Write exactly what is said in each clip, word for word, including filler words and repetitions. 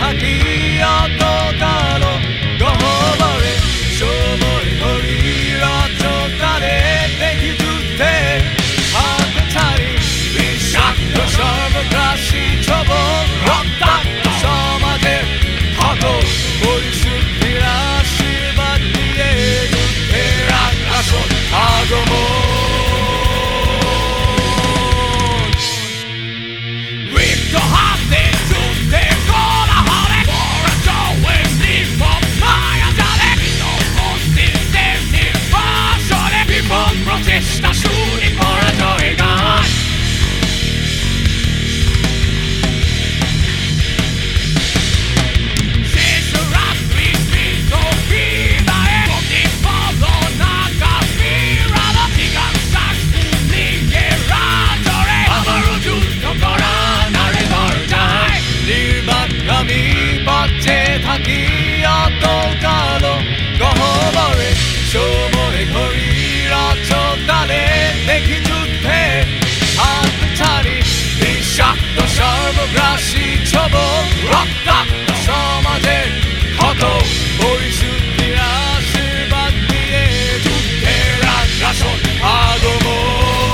থাকি অন্ধকার গহ্বরে সময় ঘড়ির অন্ধকারে দেখি যুদ্ধে হাত ছাড়ি বিষাক্ত সর্বগ্রাসী ছবল রক্তাক্ত সমাজের ক্ষত পরিশুদ্ধির আশীর্বাদ দিয়ে যুদ্ধের আগ্রাসন আগমন রিক্ত হাতে যুদ্ধে করা হলে পরাজয়ের নির্মম মায়া জালে অস্তিত্বের নির্বাসনে বিপদ প্রচেষ্টা শুনি পরাজয়ের গান শেষ রাত্রি স্মৃত বিদায়ে প্রতিফলনা কাফিরাল অধিকাংশ পুলিশের রাজরে আবারও যুদ্ধ করা নির্বাকগামী পথে থাকি অন্ধকার গহ্বরে সময় ঘড়ির অন্ধকারে দেখি যুদ্ধে হাত ছাড়ি বিষাক্ত সর্বগ্রাসী ছবল রক্তাক্ত সমাজের ক্ষত পরিশুদ্ধির আশীর্বাদ দিয়ে যুদ্ধের আগ্রাসন আগমন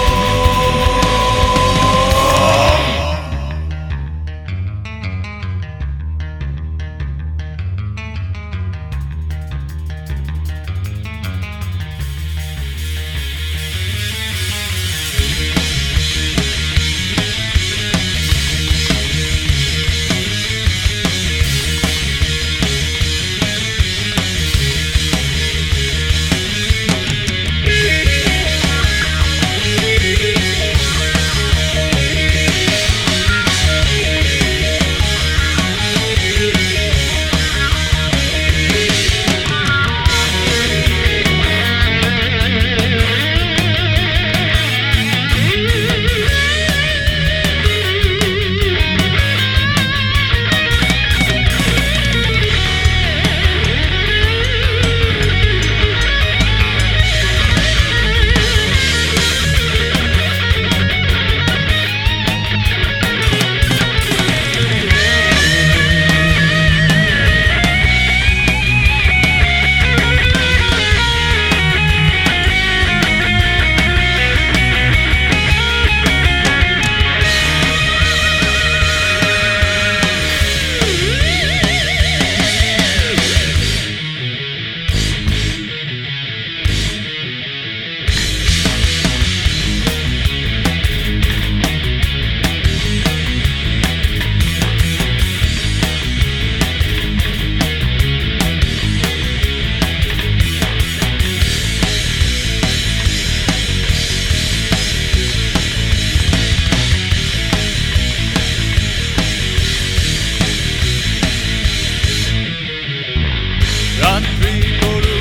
রাত্রি করু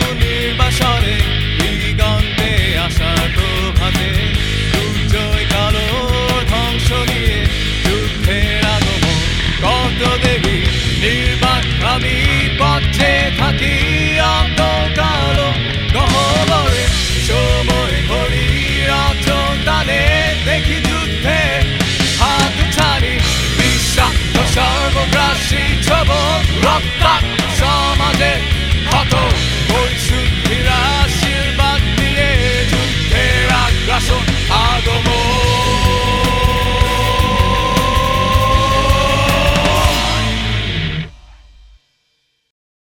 নির্বাসনে দিগন্তে আসার প্রভাতে দুর্জয় কালো ধ্বংস নিয়ে যুদ্ধের আগমন কত দেবী নির্বাকগামী পথে থাকি অন্ধকার গহ্বরে সময় ঘড়ির অন্ধকারে দেখি যুদ্ধে হাত ছাড়ি বিষাক্ত সর্বগ্রাসী ছবল রক্তাক্ত